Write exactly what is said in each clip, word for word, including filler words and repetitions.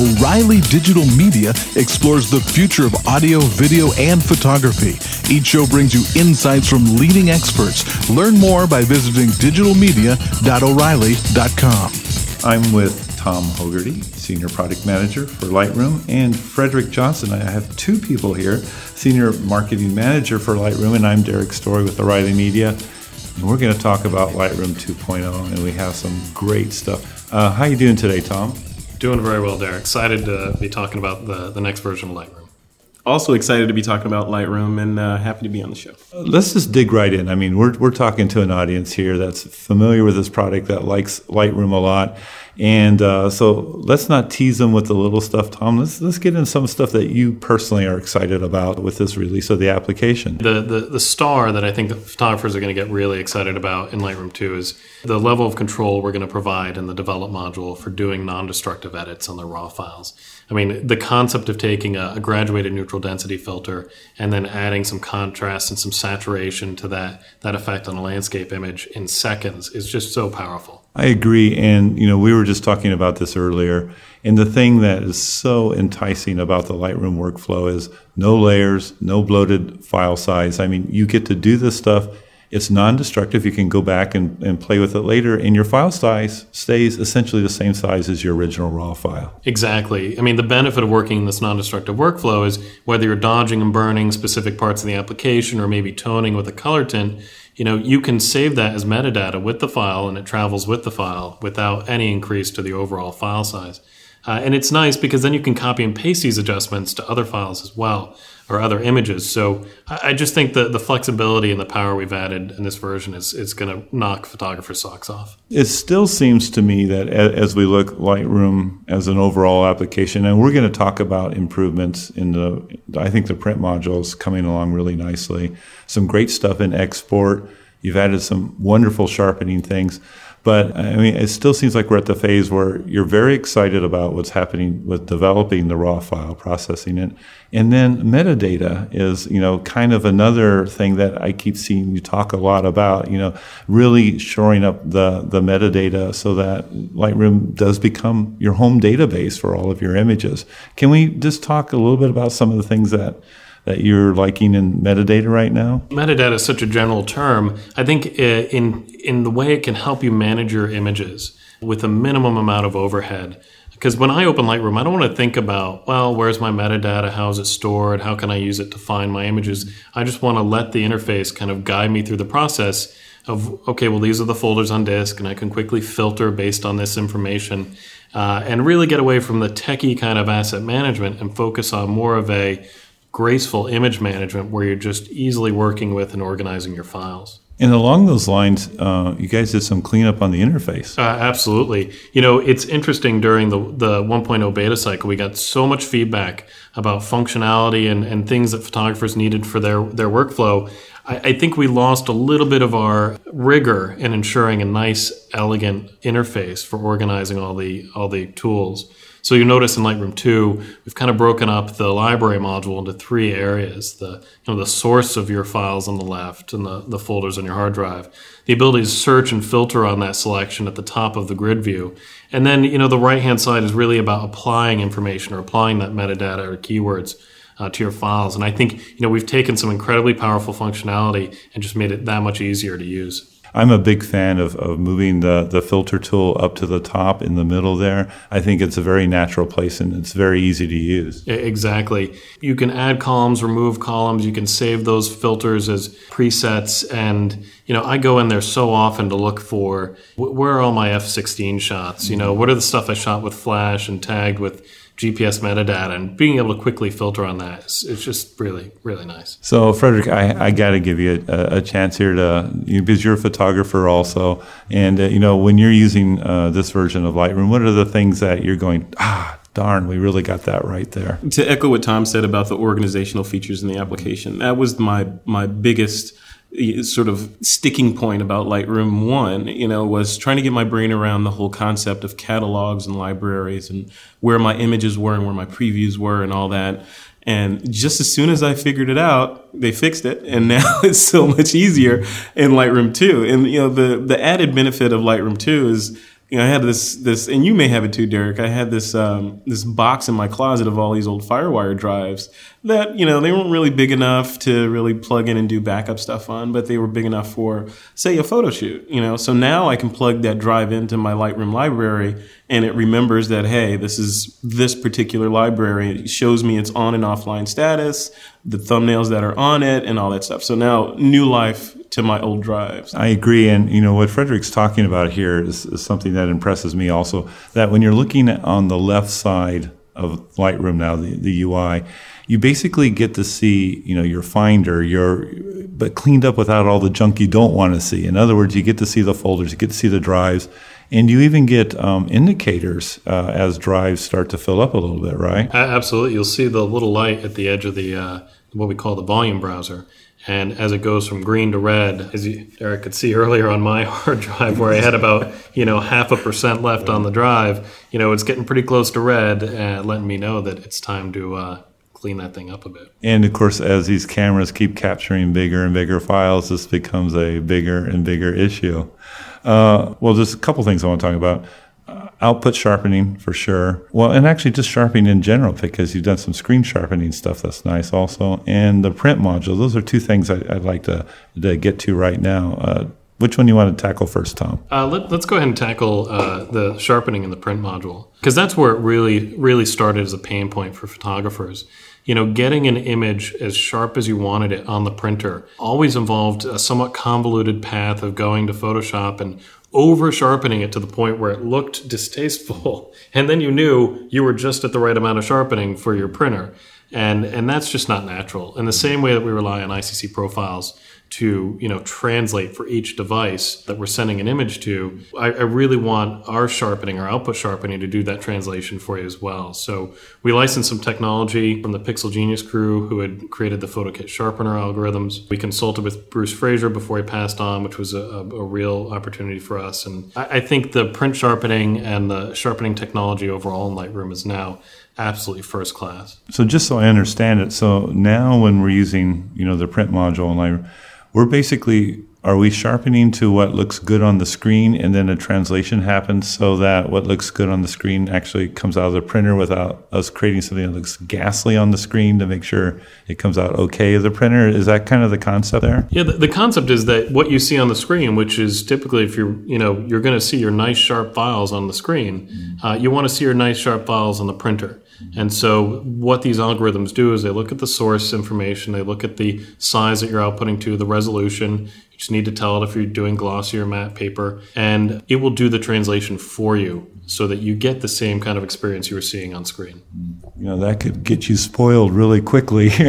O'Reilly Digital Media explores the future of audio, video, and photography. Each show brings you insights from leading experts. Learn more by visiting digital media dot o'reilly dot com. I'm with Tom Hogarty, Senior Product Manager for Lightroom, and Frederick Johnson. I have two people here, Senior Marketing Manager for Lightroom, and I'm Derek Story with O'Reilly Media. And we're going to talk about Lightroom two point oh, and we have some great stuff. Uh, how are you doing today, Tom? Doing very well, Derek. Excited to be talking about the, the next version of Lightroom. Also excited to be talking about Lightroom and uh, happy to be on the show. Let's just dig right in. I mean, we're we're talking to an audience here that's familiar with this product, that likes Lightroom a lot. And uh, so let's not tease them with the little stuff, Tom. Let's let's get into some stuff that you personally are excited about with this release of the application. The the, the star that I think the photographers are going to get really excited about in Lightroom two is the level of control we're going to provide in the develop module for doing non-destructive edits on the raw files. I mean, the concept of taking a, a graduated neutral density filter and then adding some contrast and some saturation to that, that effect on a landscape image in seconds is just so powerful. I agree. And, you know, we were just talking about this earlier. And the thing that is so enticing about the Lightroom workflow is no layers, no bloated file size. I mean, you get to do this stuff. It's non-destructive. You can go back and, and play with it later, and your file size stays essentially the same size as your original raw file. Exactly. I mean, the benefit of working in this non-destructive workflow is whether you're dodging and burning specific parts of the application or maybe toning with a color tint, you know, you can save that as metadata with the file, and it travels with the file without any increase to the overall file size. Uh, and it's nice because then you can copy and paste these adjustments to other files as well, or other images. So I, I just think that the flexibility and the power we've added in this version is, is going to knock photographers' socks off. It still seems to me that as we look Lightroom as an overall application, and we're going to talk about improvements in the, I think the print module is coming along really nicely. Some great stuff in export. You've added some wonderful sharpening things. But I mean, it still seems like we're at the phase where you're very excited about what's happening with developing the raw file, processing it. And then metadata is, you know, kind of another thing that I keep seeing you talk a lot about, you know, really shoring up the, the metadata so that Lightroom does become your home database for all of your images. Can we just talk a little bit about some of the things that that you're liking in metadata right now? Metadata is such a general term. I think in in the way it can help you manage your images with a minimum amount of overhead. Because when I open Lightroom, I don't want to think about, well, where's my metadata? How is it stored? How can I use it to find my images? I just want to let the interface kind of guide me through the process of, okay, well, these are the folders on disk, and I can quickly filter based on this information uh, and really get away from the techie kind of asset management and focus on more of a graceful image management where you're just easily working with and organizing your files. And along those lines, uh, you guys did some cleanup on the interface. Uh, absolutely. You know, it's interesting during the, the one point oh beta cycle, we got so much feedback about functionality and, and things that photographers needed for their, their workflow. I, I think we lost a little bit of our rigor in ensuring a nice, elegant interface for organizing all the all the tools. So you notice in Lightroom two, we've kind of broken up the library module into three areas. The, you know, the source of your files on the left and the, the folders on your hard drive. The ability to search and filter on that selection at the top of the grid view. And then, you know, the right-hand side is really about applying information or applying that metadata or keywords uh, to your files. And I think, you know, we've taken some incredibly powerful functionality and just made it that much easier to use. I'm a big fan of, of moving the, the filter tool up to the top in the middle there. I think it's a very natural place and it's very easy to use. Exactly. You can add columns, remove columns. You can save those filters as presets. And, you know, I go in there so often to look for where are all my F sixteen shots? You know, what are the stuff I shot with flash and tagged with G P S metadata, and being able to quickly filter on that is it's just really, really nice. So, Frederick, I, I got to give you a, a chance here to, you know, because you're a photographer also, and uh, you know, when you're using uh, this version of Lightroom, what are the things that you're going, ah, darn, we really got that right there? To echo what Tom said about the organizational features in the application, that was my my biggest sort of sticking point about Lightroom one, you know, was trying to get my brain around the whole concept of catalogs and libraries and where my images were and where my previews were and all that. And just as soon as I figured it out, they fixed it. And now it's so much easier in Lightroom two. And, you know, the, the added benefit of Lightroom two is You know, I had this, this, and you may have it too, Derek. I had this, um, this box in my closet of all these old FireWire drives that, you know, they weren't really big enough to really plug in and do backup stuff on, but they were big enough for, say, a photo shoot, you know. So now I can plug that drive into my Lightroom library, and it remembers that, hey, this is this particular library. It shows me its on and offline status, the thumbnails that are on it, and all that stuff. So now, new life to my old drives. I agree. And, you know, what Frederick's talking about here is, is something that impresses me also, that when you're looking at on the left side of Lightroom now, the, the U I, you basically get to see, you know, your Finder, your, but cleaned up without all the junk you don't want to see. In other words, you get to see the folders, you get to see the drives, and you even get um, indicators uh, as drives start to fill up a little bit, right? Absolutely. You'll see the little light at the edge of the uh, what we call the volume browser. And as it goes from green to red, as you, Eric could see earlier on my hard drive where I had about, you know, half a percent left on the drive, you know, it's getting pretty close to red, uh, letting me know that it's time to uh, clean that thing up a bit. And, of course, as these cameras keep capturing bigger and bigger files, this becomes a bigger and bigger issue. Uh, well, there's a couple things I want to talk about. Uh, output sharpening, for sure. Well, and actually just sharpening in general, because you've done some screen sharpening stuff that's nice also. And the print module, those are two things I, I'd like to, to get to right now. Uh, which one do you want to tackle first, Tom? Uh, let, let's go ahead and tackle uh, the sharpening in the print module, because that's where it really, really started as a pain point for photographers. You know, getting an image as sharp as you wanted it on the printer always involved a somewhat convoluted path of going to Photoshop and over sharpening it to the point where it looked distasteful. And then you knew you were just at the right amount of sharpening for your printer. And and that's just not natural. In the same way that we rely on I C C profiles to, you know, translate for each device that we're sending an image to, I, I really want our sharpening, our output sharpening, to do that translation for you as well. So we licensed some technology from the Pixel Genius crew who had created the PhotoKit sharpener algorithms. We consulted with Bruce Fraser before he passed on, which was a, a, a real opportunity for us. And I, I think the print sharpening and the sharpening technology overall in Lightroom is now absolutely first class. So just so I understand it, so now when we're using, you know, the print module in Lightroom, we're basically, are we sharpening to what looks good on the screen, and then a translation happens so that what looks good on the screen actually comes out of the printer without us creating something that looks ghastly on the screen to make sure it comes out okay of the printer? Is that kind of the concept there? Yeah, the, the concept is that what you see on the screen, which is typically if you're, you know, you're going to see your nice sharp files on the screen, mm-hmm. uh, you want to see your nice sharp files on the printer. And so what these algorithms do is they look at the source information, they look at the size that you're outputting to, the resolution. You just need to tell it if you're doing glossy or matte paper, and it will do the translation for you so that you get the same kind of experience you were seeing on screen. You know, that could get you spoiled really quickly here.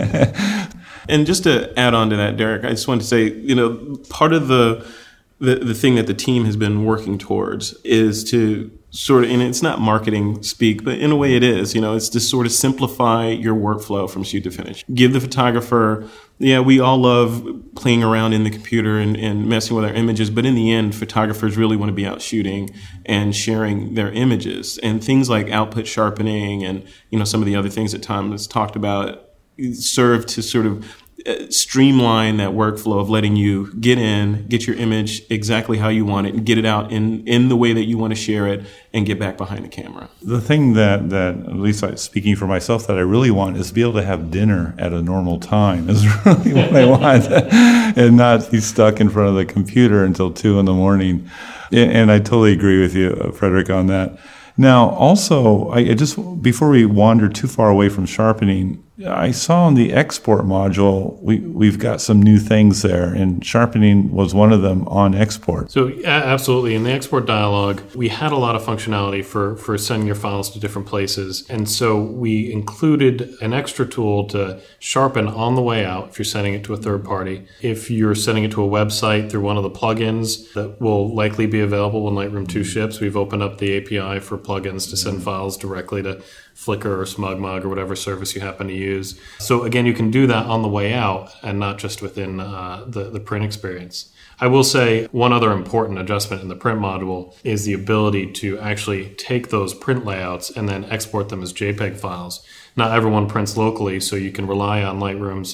And just to add on to that, Derek, I just want to say, you know, part of the the, the thing that the team has been working towards is to sort of, and it's not marketing speak, but in a way it is, you know, it's to sort of simplify your workflow from shoot to finish. Give the photographer, yeah, we all love playing around in the computer and, and messing with our images, but in the end, photographers really want to be out shooting and sharing their images. And things like output sharpening and, you know, some of the other things that Tom has talked about serve to sort of streamline that workflow of letting you get in, get your image exactly how you want it, and get it out in, in the way that you want to share it, and get back behind the camera. The thing that, that at least I, speaking for myself, that I really want is to be able to have dinner at a normal time is really what I want, and not be stuck in front of the computer until two in the morning. And I totally agree with you, Frederick, on that. Now, also, I just before we wander too far away from sharpening, I saw in the export module, we, we've got some new things there, and sharpening was one of them on export. So absolutely. In the export dialog, we had a lot of functionality for, for sending your files to different places. And so we included an extra tool to sharpen on the way out if you're sending it to a third party. If you're sending it to a website through one of the plugins that will likely be available when Lightroom two ships, we've opened up the A P I for plugins to send files directly to Flickr or SmugMug or whatever service you happen to use. So again, you can do that on the way out and not just within uh, the, the print experience. I will say one other important adjustment in the print module is the ability to actually take those print layouts and then export them as JPEG files. Not everyone prints locally, so you can rely on Lightroom's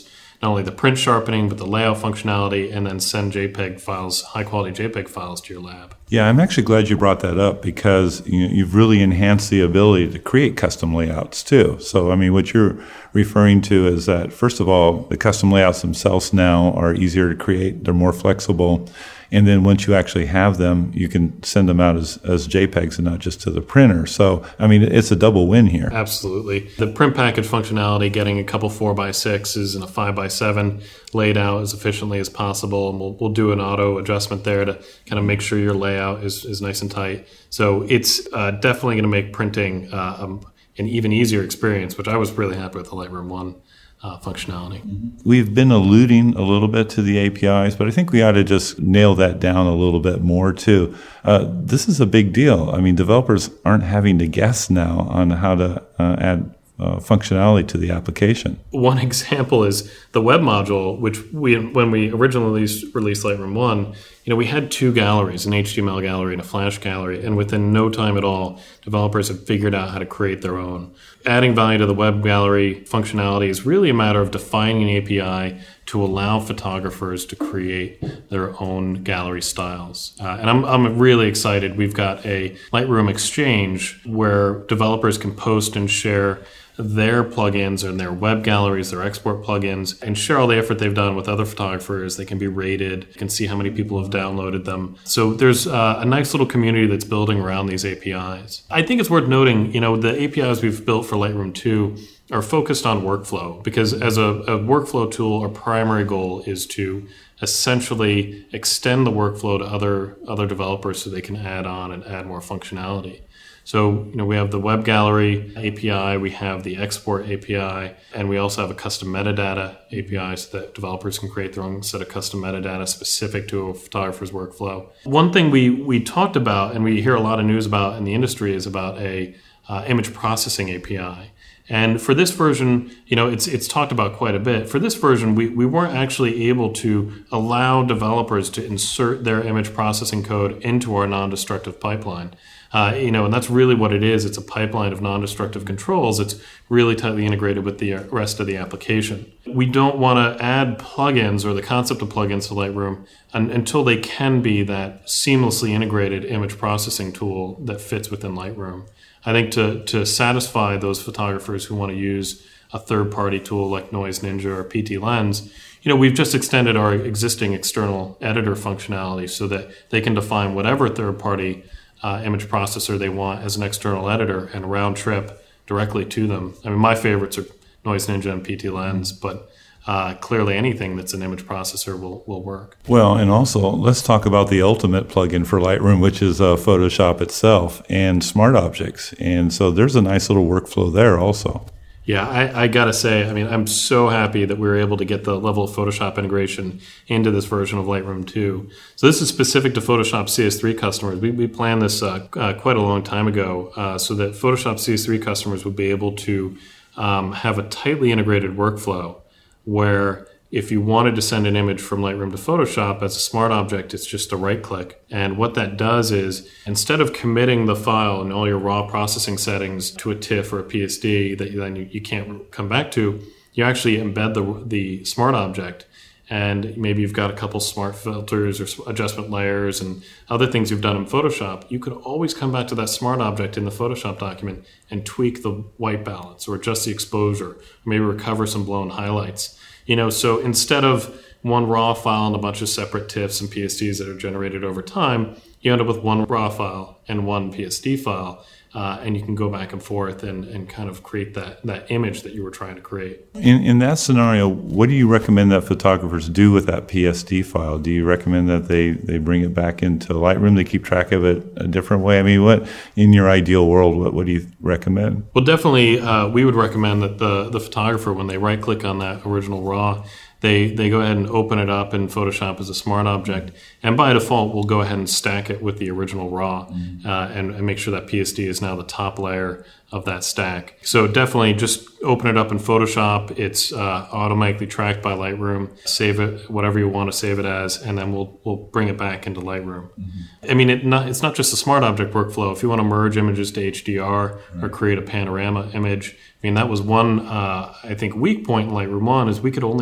not only the print sharpening, but the layout functionality, and then send JPEG files, high-quality JPEG files to your lab. Yeah, I'm actually glad you brought that up because you know, you've really enhanced the ability to create custom layouts too. So, I mean, what you're referring to is that, first of all, the custom layouts themselves now are easier to create. They're more flexible. And then once you actually have them, you can send them out as, as JPEGs and not just to the printer. So, I mean, it's a double win here. Absolutely. The print package functionality, getting a couple four by sixes and a five by seven laid out as efficiently as possible. And we'll, we'll do an auto adjustment there to kind of make sure your layout is, is nice and tight. So it's uh, definitely going to make printing uh, um, an even easier experience, which I was really happy with the Lightroom one. Uh, functionality. We've been alluding a little bit to the A P Is, but I think we ought to just nail that down a little bit more too. Uh, this is a big deal. I mean, developers aren't having to guess now on how to uh, add uh, functionality to the application. One example is the web module, which we, when we originally released, released Lightroom one, you know, we had two galleries, an H T M L gallery and a Flash gallery, and within no time at all, developers have figured out how to create their own. Adding value to the web gallery functionality is really a matter of defining an A P I to allow photographers to create their own gallery styles. Uh, and I'm, I'm really excited. We've got a Lightroom Exchange where developers can post and share their plugins and their web galleries, their export plugins, and share all the effort they've done with other photographers. They can be rated. You can see how many people have downloaded them. So there's uh, a nice little community that's building around these A P Is. I think it's worth noting, you know, the A P Is we've built for Lightroom two are focused on workflow because as a, a workflow tool, our primary goal is to essentially extend the workflow to other other developers so they can add on and add more functionality. So, you know, we have the web gallery A P I, we have the export A P I, and we also have a custom metadata A P I so that developers can create their own set of custom metadata specific to a photographer's workflow. One thing we, we talked about and we hear a lot of news about in the industry is about a uh, image processing A P I. And for this version, you know, it's it's talked about quite a bit. For this version, we, we weren't actually able to allow developers to insert their image processing code into our non-destructive pipeline. Uh, you know, and that's really what it is. It's a pipeline of non-destructive controls. It's really tightly integrated with the rest of the application. We don't want to add plugins or the concept of plugins to Lightroom un- until they can be that seamlessly integrated image processing tool that fits within Lightroom. I think to, to satisfy those photographers who want to use a third-party tool like Noise Ninja or P T Lens, you know, we've just extended our existing external editor functionality so that they can define whatever third-party Uh, image processor they want as an external editor and round trip directly to them. I mean, my favorites are Noise Ninja and P T Lens, but uh, clearly anything that's an image processor will, will work. Well, and also let's talk about the ultimate plugin for Lightroom, which is uh, Photoshop itself and Smart Objects. And so there's a nice little workflow there also. Yeah, I, I got to say, I mean, I'm so happy that we were able to get the level of Photoshop integration into this version of Lightroom two. So this is specific to Photoshop C S three customers. We, we planned this uh, uh, quite a long time ago uh, so that Photoshop C S three customers would be able to um, have a tightly integrated workflow where if you wanted to send an image from Lightroom to Photoshop as a smart object, it's just a right click. And what that does is instead of committing the file and all your raw processing settings to a TIFF or a P S D that you, then you, you can't come back to, you actually embed the, the smart object. And maybe you've got a couple smart filters or adjustment layers and other things you've done in Photoshop. You could always come back to that smart object in the Photoshop document and tweak the white balance or adjust the exposure, or maybe recover some blown highlights. You know, so instead of one raw file and a bunch of separate TIFFs and P S Ds that are generated over time, you end up with one raw file and one P S D file, uh, and you can go back and forth and, and kind of create that, that image that you were trying to create. In, in that scenario, what do you recommend that photographers do with that P S D file? Do you recommend that they, they bring it back into Lightroom, they keep track of it a different way? I mean, what in your ideal world, what, what do you recommend? Well, definitely, uh, we would recommend that the, the photographer, when they right-click on that original raw, They they go ahead and open it up in Photoshop as a smart object, and by default, we'll go ahead and stack it with the original RAW, mm-hmm. uh, and, and make sure that P S D is now the top layer of that stack. So definitely just open it up in Photoshop. It's uh, automatically tracked by Lightroom. Save it whatever you want to save it as, and then we'll we'll bring it back into Lightroom. Mm-hmm. I mean, it not, it's not just a smart object workflow. If you want to merge images to H D R right. or create a panorama image, I mean, that was one, uh, I think, weak point in Lightroom one is we could only support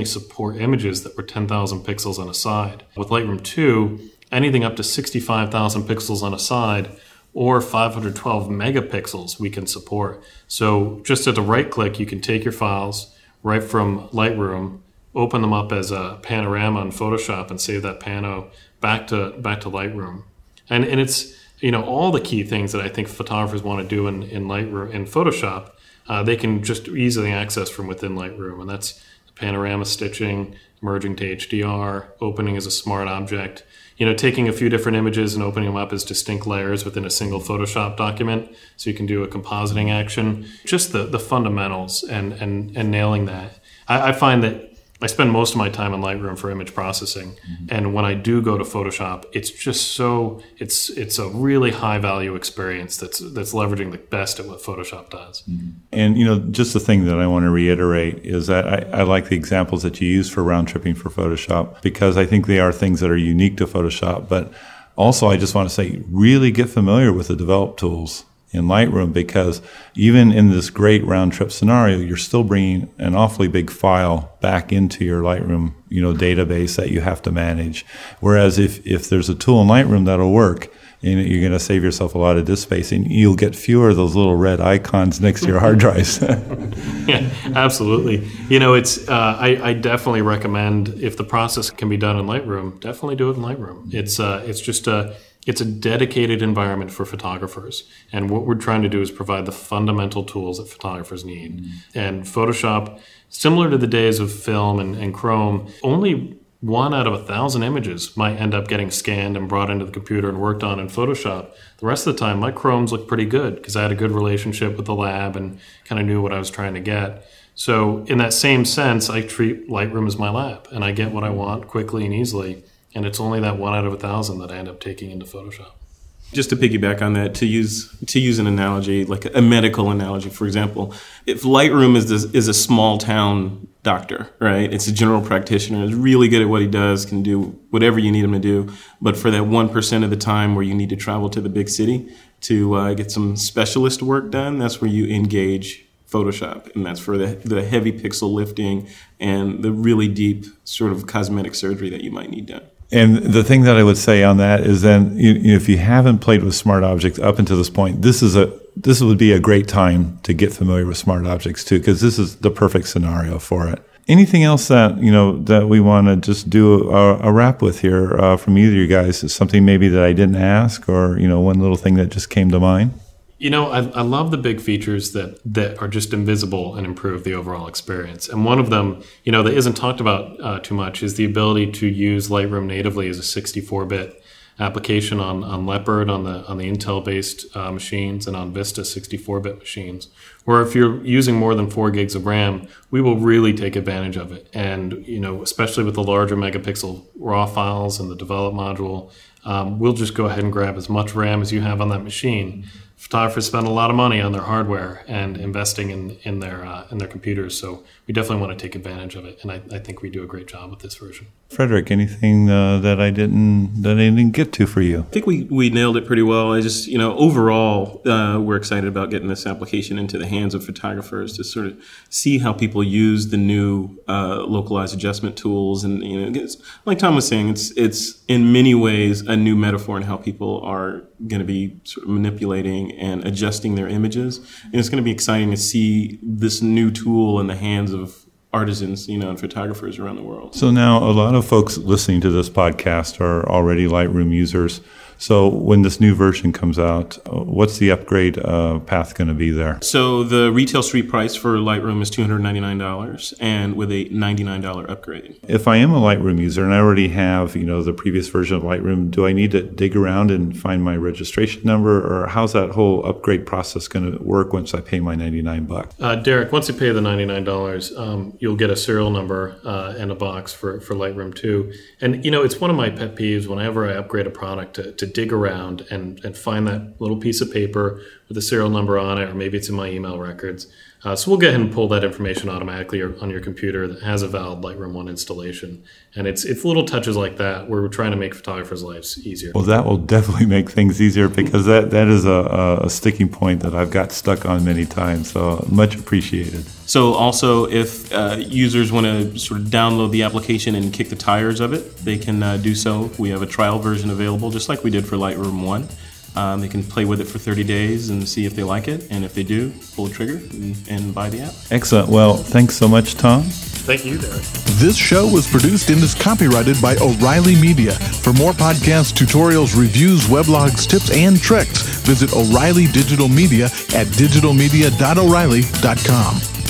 were images that were ten thousand pixels on a side. With Lightroom two, anything up to sixty-five thousand pixels on a side or five hundred twelve megapixels we can support. So just at the right click, you can take your files right from Lightroom, open them up as a panorama in Photoshop and save that pano back to back to Lightroom. And and it's, you know, all the key things that I think photographers want to do in, in Lightroom, in Photoshop, uh, they can just easily access from within Lightroom. And that's panorama stitching, merging to H D R, opening as a smart object, you know, taking a few different images and opening them up as distinct layers within a single Photoshop document, so you can do a compositing action. Just the, the fundamentals and, and, and nailing that. I, I find that I spend most of my time in Lightroom for image processing, mm-hmm. and when I do go to Photoshop, it's just so it's it's a really high value experience that's that's leveraging the best at what Photoshop does. Mm-hmm. And you know, just the thing that I want to reiterate is that I, I like the examples that you use for round tripping for Photoshop, because I think they are things that are unique to Photoshop. But also, I just want to say, really get familiar with the develop tools in Lightroom, because even in this great round trip scenario, you're still bringing an awfully big file back into your Lightroom, you know, database that you have to manage. Whereas if, if there's a tool in Lightroom that'll work, and you're going to save yourself a lot of disk space, and you'll get fewer of those little red icons next to your hard drives. Yeah, absolutely. You know, it's uh, I, I definitely recommend, if the process can be done in Lightroom, definitely do it in Lightroom. It's uh, it's just a It's a dedicated environment for photographers. And what we're trying to do is provide the fundamental tools that photographers need. Mm-hmm. And Photoshop, similar to the days of film and, and Chrome, only one out of a thousand images might end up getting scanned and brought into the computer and worked on in Photoshop. The rest of the time, my Chromes look pretty good because I had a good relationship with the lab and kind of knew what I was trying to get. So in that same sense, I treat Lightroom as my lab, and I get what I want quickly and easily. And it's only that one out of a thousand that I end up taking into Photoshop. Just to piggyback on that, to use to use an analogy, like a medical analogy, for example, if Lightroom is this, is a small town doctor, right? It's a general practitioner, is really good at what he does, can do whatever you need him to do. But for that one percent of the time where you need to travel to the big city to uh, get some specialist work done, that's where you engage Photoshop, and that's for the, the heavy pixel lifting and the really deep sort of cosmetic surgery that you might need done. And the thing that I would say on that is then, you, if you haven't played with smart objects up until this point, this is a this would be a great time to get familiar with smart objects too, because this is the perfect scenario for it. Anything else that you know that we want to just do a, a wrap with here uh, from either of you guys? Is something maybe that I didn't ask, or you know, one little thing that just came to mind? You know, I, I love the big features that, that are just invisible and improve the overall experience. And one of them, you know, that isn't talked about uh, too much is the ability to use Lightroom natively as a sixty-four bit application on, on Leopard, on the on the Intel-based uh, machines, and on Vista sixty-four bit machines. Where if you're using more than four gigs of RAM, we will really take advantage of it. And, you know, especially with the larger megapixel RAW files and the develop module, um, we'll just go ahead and grab as much RAM as you have on that machine. Photographers spend a lot of money on their hardware and investing in in their uh, in their computers, so we definitely want to take advantage of it, and I, I think we do a great job with this version. Frederick, anything uh, that I didn't that I didn't get to for you? I think we, we nailed it pretty well. I just, you know, overall, uh, we're excited about getting this application into the hands of photographers to sort of see how people use the new uh, localized adjustment tools, and you know, it's, like Tom was saying, it's it's in many ways a new metaphor in how people are going to be sort of manipulating and adjusting their images. And it's going to be exciting to see this new tool in the hands of artisans, you know, and photographers around the world. So now a lot of folks listening to this podcast are already Lightroom users. So when this new version comes out, what's the upgrade uh, path going to be there? So the retail street price for Lightroom is two hundred ninety-nine dollars, and with a ninety-nine dollars upgrade. If I am a Lightroom user and I already have, you know, the previous version of Lightroom, do I need to dig around and find my registration number, or how's that whole upgrade process going to work once I pay my ninety-nine bucks? Uh, Derek, once you pay the ninety-nine dollars, um, you'll get a serial number uh, and a box for, for Lightroom two. And, you know, it's one of my pet peeves whenever I upgrade a product to, to dig around and, and find that little piece of paper with a serial number on it, or maybe it's in my email records. Uh, so we'll go ahead and pull that information automatically on your computer that has a valid Lightroom one installation. And it's it's little touches like that where we're trying to make photographers' lives easier. Well, that will definitely make things easier because that, that is a, a sticking point that I've got stuck on many times. So much appreciated. So also, if uh, users want to sort of download the application and kick the tires of it, they can uh, do so. We have a trial version available, just like we did for Lightroom one. Um, they can play with it for thirty days and see if they like it. And if they do, pull the trigger and, and buy the app. Excellent. Well, thanks so much, Tom. Thank you, Derek. This show was produced and is copyrighted by O'Reilly Media. For more podcasts, tutorials, reviews, weblogs, tips, and tricks, visit O'Reilly Digital Media at digital media dot o'reilly dot com.